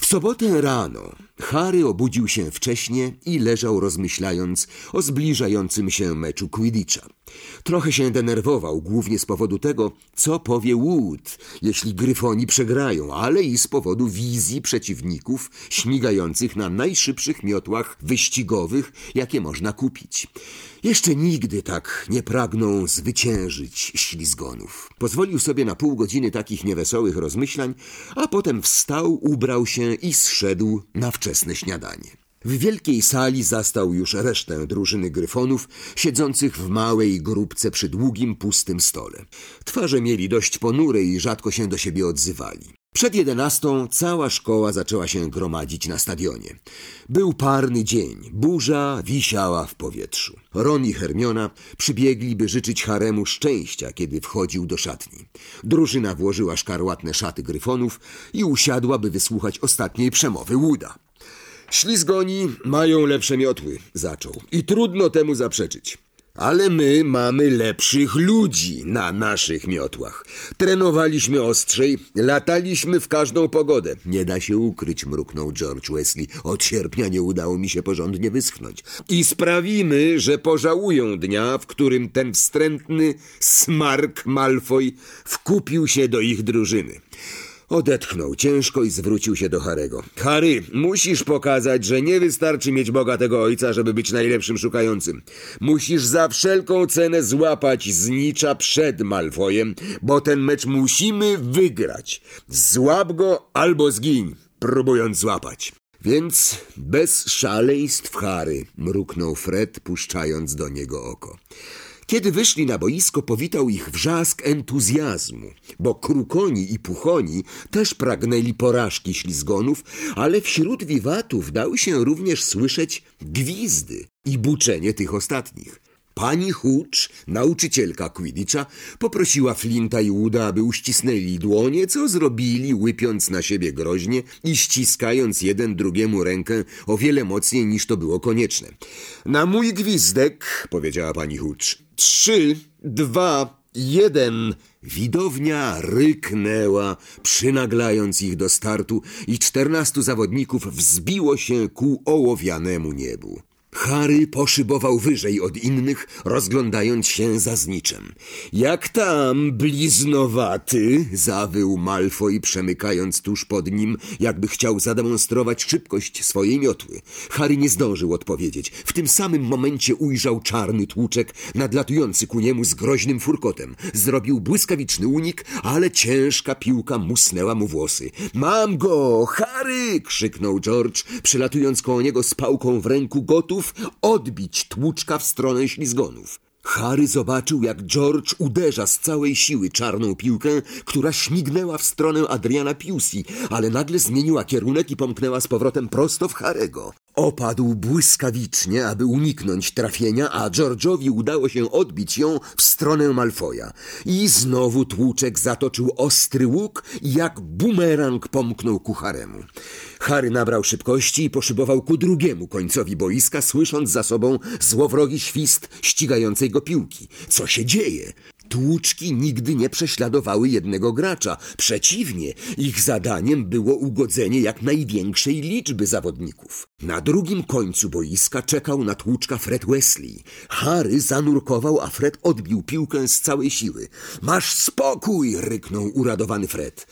W sobotę rano Harry obudził się wcześnie i leżał rozmyślając o zbliżającym się meczu Quidditcha. Trochę się denerwował, głównie z powodu tego, co powie Wood, jeśli Gryfoni przegrają, ale i z powodu wizji przeciwników śmigających na najszybszych miotłach wyścigowych, jakie można kupić. Jeszcze nigdy tak nie pragnął zwyciężyć ślizgonów. Pozwolił sobie na pół godziny takich niewesołych rozmyślań, a potem wstał, ubrał się i zszedł na wczesne śniadanie. W wielkiej sali zastał już resztę drużyny Gryfonów, siedzących w małej grupce przy długim, pustym stole. Twarze mieli dość ponure i rzadko się do siebie odzywali. Przed 11 cała szkoła zaczęła się gromadzić na stadionie. Był parny dzień, burza wisiała w powietrzu. Ron i Hermiona przybiegli, by życzyć Haremu szczęścia, kiedy wchodził do szatni. Drużyna włożyła szkarłatne szaty Gryfonów i usiadła, by wysłuchać ostatniej przemowy Wooda. Ślizgoni mają lepsze miotły, zaczął, i trudno temu zaprzeczyć. Ale my mamy lepszych ludzi na naszych miotłach. Trenowaliśmy ostrzej, lataliśmy w każdą pogodę. Nie da się ukryć, mruknął George Weasley. Od sierpnia nie udało mi się porządnie wyschnąć. I sprawimy, że pożałują dnia, w którym ten wstrętny smark Malfoy wkupił się do ich drużyny. Odetchnął ciężko i zwrócił się do Harry'ego. Harry, musisz pokazać, że nie wystarczy mieć bogatego ojca, żeby być najlepszym szukającym. Musisz za wszelką cenę złapać znicza przed Malfoyem, bo ten mecz musimy wygrać. Złap go albo zgiń, próbując złapać. Więc bez szaleństw, Harry, mruknął Fred, puszczając do niego oko. Kiedy wyszli na boisko, powitał ich wrzask entuzjazmu, bo Krukoni i Puchoni też pragnęli porażki ślizgonów, ale wśród wiwatów dał się również słyszeć gwizdy i buczenie tych ostatnich. Pani Hooch, nauczycielka Quidditcha, poprosiła Flinta i Wooda, aby uścisnęli dłonie, co zrobili, łypiąc na siebie groźnie i ściskając jeden drugiemu rękę o wiele mocniej, niż to było konieczne. Na mój gwizdek, powiedziała pani Hooch. 3, 2, 1... Widownia ryknęła, przynaglając ich do startu i 14 zawodników wzbiło się ku ołowianemu niebu. Harry poszybował wyżej od innych, rozglądając się za zniczem. Jak tam, bliznowaty? Zawył Malfoy, przemykając tuż pod nim, jakby chciał zademonstrować szybkość swojej miotły. Harry nie zdążył odpowiedzieć. W tym samym momencie ujrzał czarny tłuczek nadlatujący ku niemu z groźnym furkotem. Zrobił błyskawiczny unik, ale ciężka piłka musnęła mu włosy. Mam go! Harry! Krzyknął George, przylatując koło niego z pałką w ręku, gotów odbić tłuczka w stronę ślizgonów. Harry zobaczył, jak George uderza z całej siły czarną piłkę, która śmignęła w stronę Adriana Pusey, ale nagle zmieniła kierunek i pomknęła z powrotem prosto w Harry'ego. Opadł błyskawicznie, aby uniknąć trafienia, a George'owi udało się odbić ją w stronę Malfoya. I znowu tłuczek zatoczył ostry łuk i jak bumerang pomknął ku Haremu. Harry nabrał szybkości i poszybował ku drugiemu końcowi boiska, słysząc za sobą złowrogi świst ścigającej go piłki. Co się dzieje? Tłuczki nigdy nie prześladowały jednego gracza. Przeciwnie, ich zadaniem było ugodzenie jak największej liczby zawodników. Na drugim końcu boiska czekał na tłuczka Fred Weasley. Harry zanurkował, a Fred odbił piłkę z całej siły. Masz spokój! Ryknął uradowany Fred.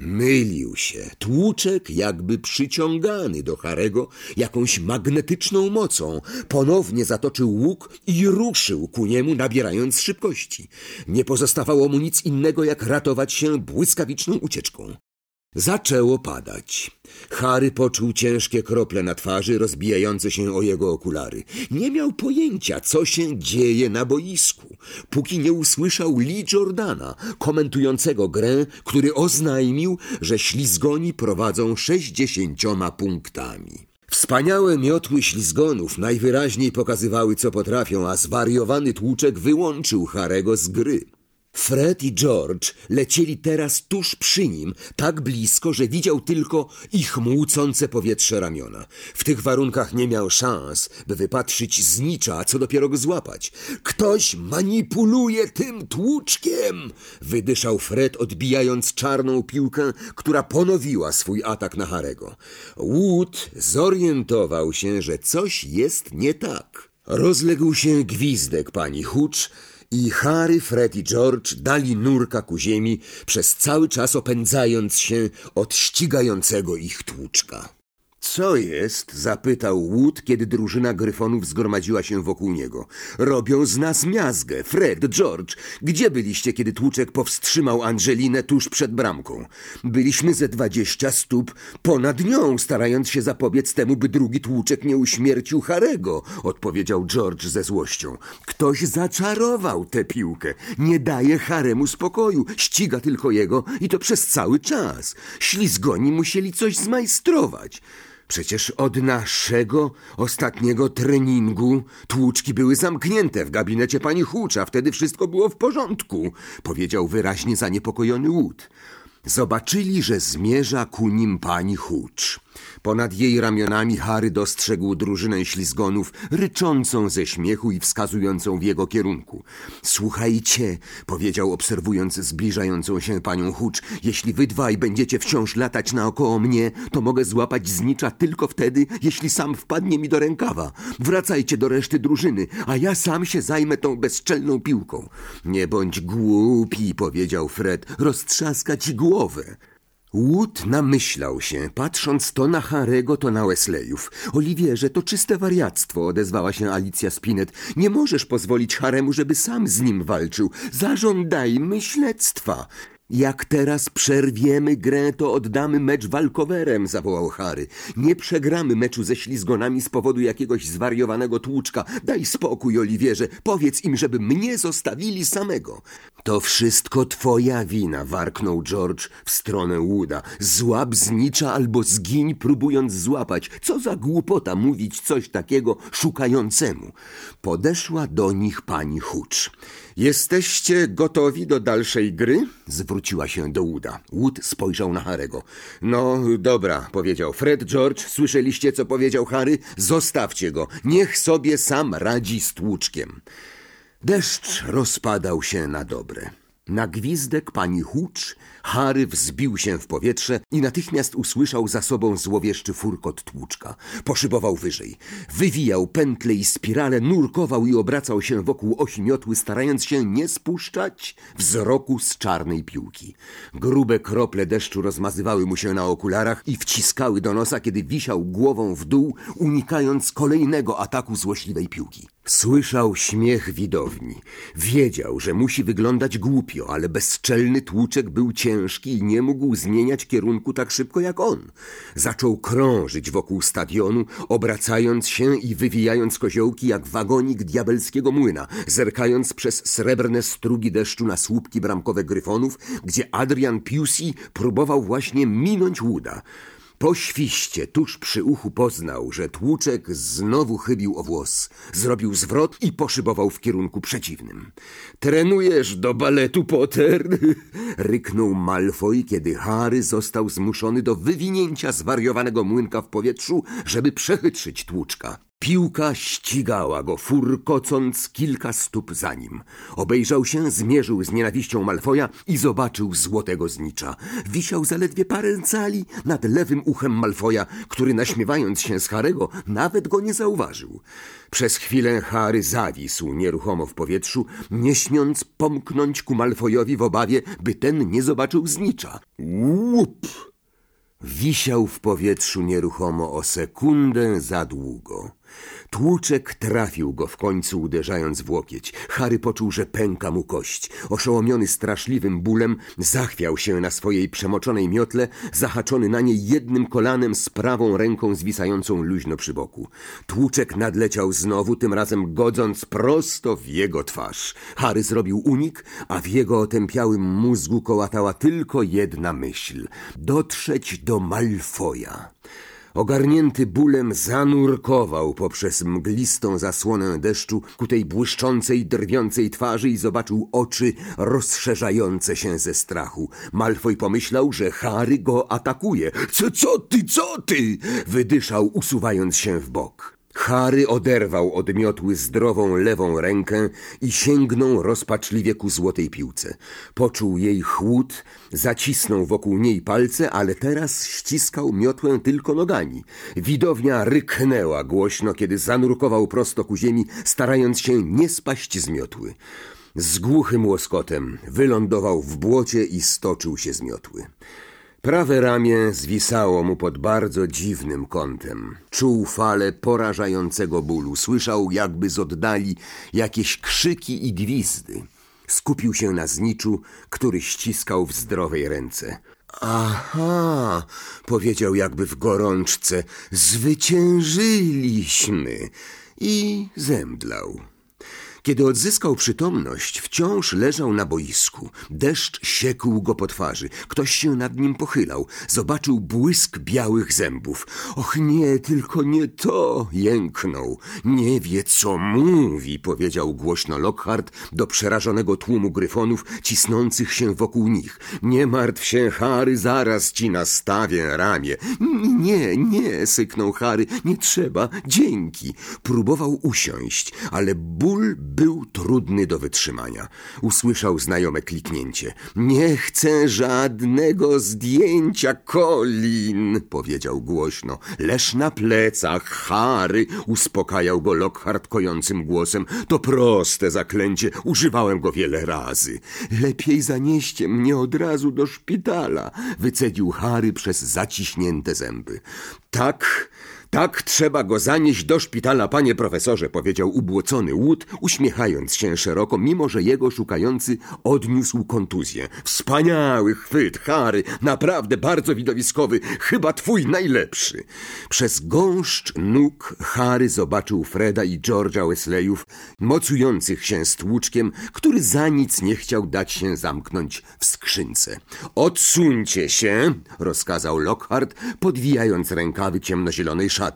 Mylił się. Tłuczek, jakby przyciągany do Harry'ego jakąś magnetyczną mocą, ponownie zatoczył łuk i ruszył ku niemu, nabierając szybkości. Nie pozostawało mu nic innego, jak ratować się błyskawiczną ucieczką. Zaczęło padać. Harry poczuł ciężkie krople na twarzy, rozbijające się o jego okulary. Nie miał pojęcia, co się dzieje na boisku, póki nie usłyszał Lee Jordana, komentującego grę, który oznajmił, że ślizgoni prowadzą 60 punktami. Wspaniałe miotły ślizgonów najwyraźniej pokazywały, co potrafią, a zwariowany tłuczek wyłączył Harry'ego z gry. Fred i George lecieli teraz tuż przy nim, tak blisko, że widział tylko ich młócące powietrze ramiona. W tych warunkach nie miał szans, by wypatrzyć znicza, a co dopiero go złapać. Ktoś manipuluje tym tłuczkiem! Wydyszał Fred, odbijając czarną piłkę, która ponowiła swój atak na Harego. Wood zorientował się, że coś jest nie tak. Rozległ się gwizdek pani Hooch, i Harry, Fred i George dali nurka ku ziemi, przez cały czas opędzając się od ścigającego ich tłuczka. Co jest? Zapytał Wood, kiedy drużyna gryfonów zgromadziła się wokół niego. Robią z nas miazgę. Fred, George, gdzie byliście, kiedy tłuczek powstrzymał Angelinę tuż przed bramką? Byliśmy ze 20 stóp ponad nią, starając się zapobiec temu, by drugi tłuczek nie uśmiercił Harego, odpowiedział George ze złością. Ktoś zaczarował tę piłkę. Nie daje Haremu spokoju. Ściga tylko jego i to przez cały czas. Ślizgoni musieli coś zmajstrować. Przecież od naszego ostatniego treningu tłuczki były zamknięte w gabinecie pani Hooch, a wtedy wszystko było w porządku, powiedział wyraźnie zaniepokojony Wood. Zobaczyli, że zmierza ku nim pani Hooch. Ponad jej ramionami Harry dostrzegł drużynę ślizgonów, ryczącą ze śmiechu i wskazującą w jego kierunku. Słuchajcie, powiedział, obserwując zbliżającą się panią Hooch, jeśli wy dwaj będziecie wciąż latać naokoło mnie, to mogę złapać znicza tylko wtedy, jeśli sam wpadnie mi do rękawa. Wracajcie do reszty drużyny, a ja sam się zajmę tą bezczelną piłką. Nie bądź głupi, powiedział Fred, roztrzaska ci głowę. Wood namyślał się, patrząc to na Harego, to na Wesleyów. Oliwierze, to czyste wariactwo, odezwała się Alicja Spinnet. Nie możesz pozwolić Haremu, żeby sam z nim walczył. Zażądajmy śledztwa. Jak teraz przerwiemy grę, to oddamy mecz walkowerem, zawołał Harry. Nie przegramy meczu ze ślizgonami z powodu jakiegoś zwariowanego tłuczka. Daj spokój, Oliwierze, powiedz im, żeby mnie zostawili samego. To wszystko twoja wina, warknął George w stronę Wooda. Złap znicza albo zgiń, próbując złapać. Co za głupota mówić coś takiego szukającemu. Podeszła do nich pani Hooch. Jesteście gotowi do dalszej gry? Zwróciła się do Wooda. Wood spojrzał na Harego. No, dobra, powiedział Fred. George, słyszeliście, co powiedział Harry? Zostawcie go. Niech sobie sam radzi z tłuczkiem. Deszcz rozpadał się na dobre. Na gwizdek pani Hooch Harry wzbił się w powietrze i natychmiast usłyszał za sobą złowieszczy furkot tłuczka. Poszybował wyżej. Wywijał pętle i spirale, nurkował i obracał się wokół osi miotły, starając się nie spuszczać wzroku z czarnej piłki. Grube krople deszczu rozmazywały mu się na okularach i wciskały do nosa, kiedy wisiał głową w dół, unikając kolejnego ataku złośliwej piłki. Słyszał śmiech widowni. Wiedział, że musi wyglądać głupio, ale bezczelny tłuczek był ciężki i nie mógł zmieniać kierunku tak szybko jak on. Zaczął krążyć wokół stadionu, obracając się i wywijając koziołki jak wagonik diabelskiego młyna, zerkając przez srebrne strugi deszczu na słupki bramkowe Gryfonów, gdzie Adrian Pusey próbował właśnie minąć Wooda. Po świście tuż przy uchu poznał, że tłuczek znowu chybił o włos. Zrobił zwrot i poszybował w kierunku przeciwnym. Trenujesz do baletu, Potter? Ryknął Malfoy, kiedy Harry został zmuszony do wywinięcia zwariowanego młynka w powietrzu, żeby przechytrzyć tłuczka. Piłka ścigała go, furkocąc kilka stóp za nim. Obejrzał się, zmierzył z nienawiścią Malfoja i zobaczył złotego znicza. Wisiał zaledwie parę cali nad lewym uchem Malfoja, który naśmiewając się z Harego nawet go nie zauważył. Przez chwilę Harry zawisł nieruchomo w powietrzu, nie śmiąc pomknąć ku Malfojowi w obawie, by ten nie zobaczył znicza. Łup! Wisiał w powietrzu nieruchomo o sekundę za długo. Tłuczek trafił go w końcu, uderzając w łokieć. Harry poczuł, że pęka mu kość. Oszołomiony straszliwym bólem, zachwiał się na swojej przemoczonej miotle, zahaczony na niej jednym kolanem z prawą ręką zwisającą luźno przy boku. Tłuczek nadleciał znowu, tym razem godząc prosto w jego twarz. Harry zrobił unik, a w jego otępiałym mózgu kołatała tylko jedna myśl: dotrzeć do Malfoja. Ogarnięty bólem zanurkował poprzez mglistą zasłonę deszczu ku tej błyszczącej, drwiącej twarzy i zobaczył oczy rozszerzające się ze strachu. Malfoy pomyślał, że Harry go atakuje. Co ty? Wydyszał, usuwając się w bok. Harry oderwał od miotły zdrową lewą rękę i sięgnął rozpaczliwie ku złotej piłce. Poczuł jej chłód, zacisnął wokół niej palce, ale teraz ściskał miotłę tylko nogami. Widownia ryknęła głośno, kiedy zanurkował prosto ku ziemi, starając się nie spaść z miotły. Z głuchym łoskotem wylądował w błocie i stoczył się z miotły. Prawe ramię zwisało mu pod bardzo dziwnym kątem. Czuł falę porażającego bólu. Słyszał jakby z oddali jakieś krzyki i gwizdy. Skupił się na zniczu, który ściskał w zdrowej ręce. Aha, powiedział jakby w gorączce, zwyciężyliśmy. I zemdlał. Kiedy odzyskał przytomność, wciąż leżał na boisku. Deszcz siekł go po twarzy. Ktoś się nad nim pochylał. Zobaczył błysk białych zębów. Och nie, tylko nie to! Jęknął. Nie wie, co mówi, powiedział głośno Lockhart do przerażonego tłumu gryfonów cisnących się wokół nich. Nie martw się, Harry, zaraz ci nastawię ramię. Nie, syknął Harry. Nie trzeba, dzięki. Próbował usiąść, ale ból był trudny do wytrzymania. Usłyszał znajome kliknięcie. Nie chcę żadnego zdjęcia, Colin, powiedział głośno. Leż na plecach, Harry, uspokajał go Lockhart kojącym głosem. To proste zaklęcie, używałem go wiele razy. Lepiej zanieście mnie od razu do szpitala, wycedził Harry przez zaciśnięte zęby. Tak, trzeba go zanieść do szpitala, panie profesorze, powiedział ubłocony Wood, uśmiechając się szeroko, mimo że jego szukający odniósł kontuzję. Wspaniały chwyt, Harry, naprawdę bardzo widowiskowy, chyba twój najlepszy. Przez gąszcz nóg Harry zobaczył Freda i George'a Wesleyów, mocujących się z tłuczkiem, który za nic nie chciał dać się zamknąć w skrzynce. Odsuńcie się, rozkazał Lockhart, podwijając rękawy ciemnozielonej szaty.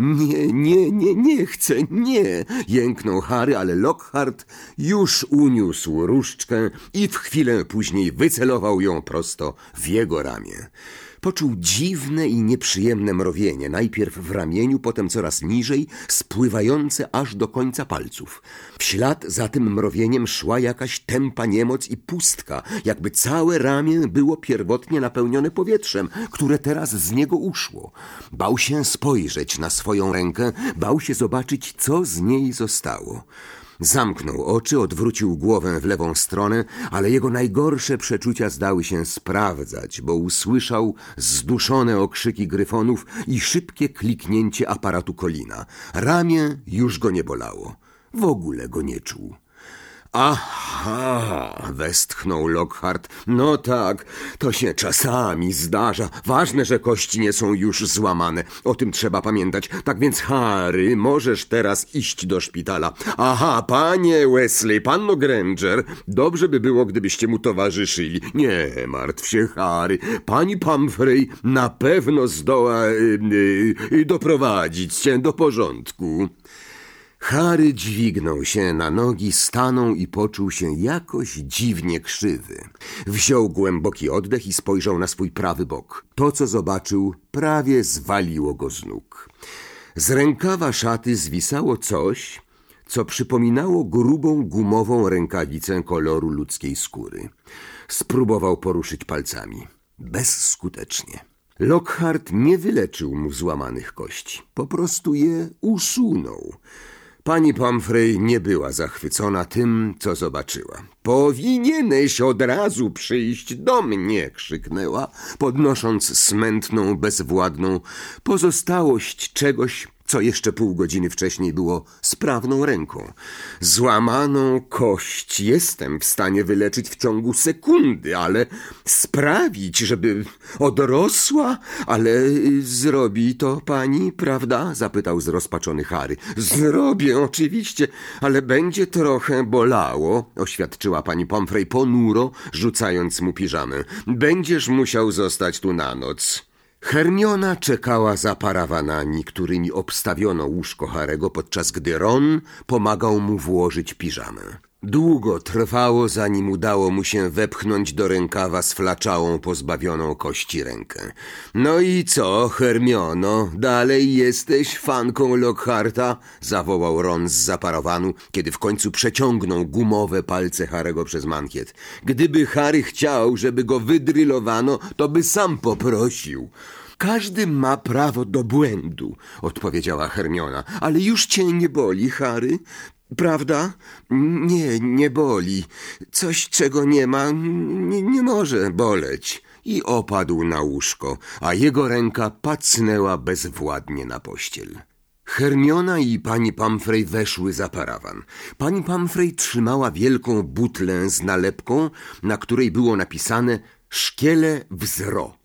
Nie chcę, nie, jęknął Harry, ale Lockhart już uniósł różdżkę i w chwilę później wycelował ją prosto w jego ramię. Poczuł dziwne i nieprzyjemne mrowienie, najpierw w ramieniu, potem coraz niżej, spływające aż do końca palców. W ślad za tym mrowieniem szła jakaś tępa niemoc i pustka, jakby całe ramię było pierwotnie napełnione powietrzem, które teraz z niego uszło. Bał się spojrzeć na swoją rękę, bał się zobaczyć, co z niej zostało. Zamknął oczy, odwrócił głowę w lewą stronę, ale jego najgorsze przeczucia zdały się sprawdzać, bo usłyszał zduszone okrzyki gryfonów i szybkie kliknięcie aparatu Colina. Ramię już go nie bolało. W ogóle go nie czuł. Aha, westchnął Lockhart. No tak, to się czasami zdarza. Ważne, że kości nie są już złamane. O tym trzeba pamiętać. Tak więc, Harry, możesz teraz iść do szpitala. Aha, panie Wesley, panno Granger, dobrze by było, gdybyście mu towarzyszyli. Nie martw się, Harry. Pani Pumphrey na pewno zdoła doprowadzić cię do porządku. Harry dźwignął się na nogi, stanął i poczuł się jakoś dziwnie krzywy. Wziął głęboki oddech i spojrzał na swój prawy bok. To, co zobaczył, prawie zwaliło go z nóg. Z rękawa szaty zwisało coś, co przypominało grubą gumową rękawicę koloru ludzkiej skóry. Spróbował poruszyć palcami. Bezskutecznie. Lockhart nie wyleczył mu złamanych kości. Po prostu je usunął. Pani Pumphrey nie była zachwycona tym, co zobaczyła. Powinieneś od razu przyjść do mnie, krzyknęła, podnosząc smętną, bezwładną pozostałość czegoś, co jeszcze pół godziny wcześniej było sprawną ręką. Złamaną kość jestem w stanie wyleczyć w ciągu sekundy, ale sprawić, żeby odrosła? Ale zrobi to pani, prawda? Zapytał zrozpaczony Harry. Zrobię, oczywiście, ale będzie trochę bolało, oświadczyła pani Pumphrey ponuro, rzucając mu piżamę. Będziesz musiał zostać tu na noc. Hermiona czekała za parawanami, którymi obstawiono łóżko Harego, podczas gdy Ron pomagał mu włożyć piżamę. Długo trwało, zanim udało mu się wepchnąć do rękawa sflaczałą, pozbawioną kości rękę. No i co, Hermiono, dalej jesteś fanką Lockharta? Zawołał Ron z parawanu, kiedy w końcu przeciągnął gumowe palce Harego przez mankiet. Gdyby Harry chciał, żeby go wydrylowano, to by sam poprosił. Każdy ma prawo do błędu, odpowiedziała Hermiona. Ale już cię nie boli, Harry? Prawda? Nie boli. Coś, czego nie ma, nie może boleć. I opadł na łóżko, a jego ręka pacnęła bezwładnie na pościel. Hermiona i pani Pomfrey weszły za parawan. Pani Pomfrey trzymała wielką butlę z nalepką, na której było napisane „Szkiele wzro”.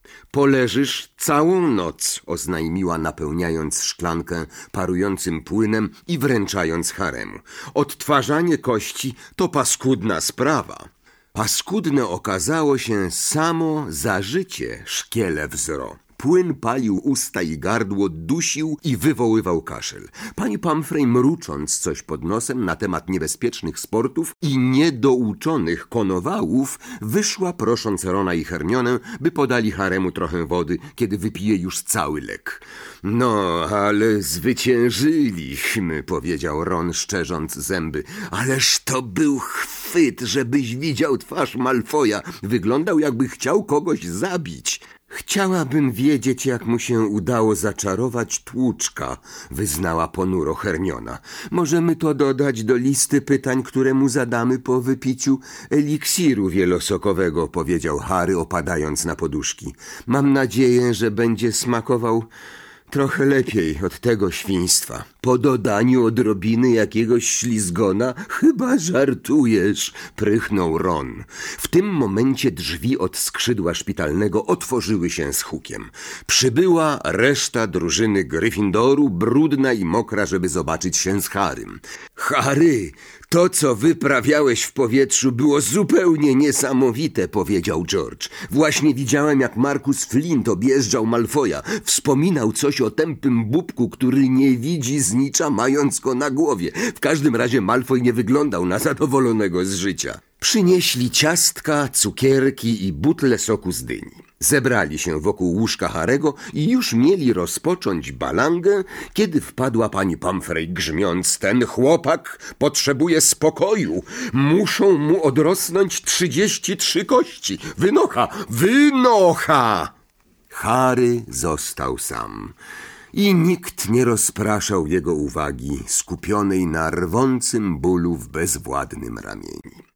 Poleżysz całą noc, oznajmiła, napełniając szklankę parującym płynem i wręczając Haremu. Odtwarzanie kości to paskudna sprawa. Paskudne okazało się samo zażycie szkiele wzro. Płyn palił usta i gardło, dusił i wywoływał kaszel. Pani Pomfrey, mrucząc coś pod nosem na temat niebezpiecznych sportów i niedouczonych konowałów, wyszła, prosząc Rona i Hermionę, by podali Haremu trochę wody, kiedy wypije już cały lek. No, ale zwyciężyliśmy, powiedział Ron, szczerząc zęby. Ależ to był chwyt, żebyś widział twarz Malfoja. Wyglądał, jakby chciał kogoś zabić. Chciałabym wiedzieć, jak mu się udało zaczarować tłuczka, wyznała ponuro Hermiona. Możemy to dodać do listy pytań, które mu zadamy po wypiciu eliksiru wielosokowego, powiedział Harry, opadając na poduszki. Mam nadzieję, że będzie smakował trochę lepiej od tego świństwa. Po dodaniu odrobiny jakiegoś ślizgona? Chyba żartujesz, prychnął Ron. W tym momencie drzwi od skrzydła szpitalnego otworzyły się z hukiem. Przybyła reszta drużyny Gryffindoru, brudna i mokra, żeby zobaczyć się z Harrym. Harry, to, co wyprawiałeś w powietrzu, było zupełnie niesamowite, powiedział George. Właśnie widziałem, jak Marcus Flint objeżdżał Malfoja. Wspominał coś o tępym bubku, który nie widzi znicza, mając go na głowie. W każdym razie Malfoy nie wyglądał na zadowolonego z życia. Przynieśli ciastka, cukierki i butlę soku z dyni. Zebrali się wokół łóżka Harego i już mieli rozpocząć balangę, kiedy wpadła pani Pomfrey, grzmiąc: ten chłopak potrzebuje spokoju. Muszą mu odrosnąć 33 kości. Wynocha! Wynocha! Harry został sam. I nikt nie rozpraszał jego uwagi, skupionej na rwącym bólu w bezwładnym ramieniu.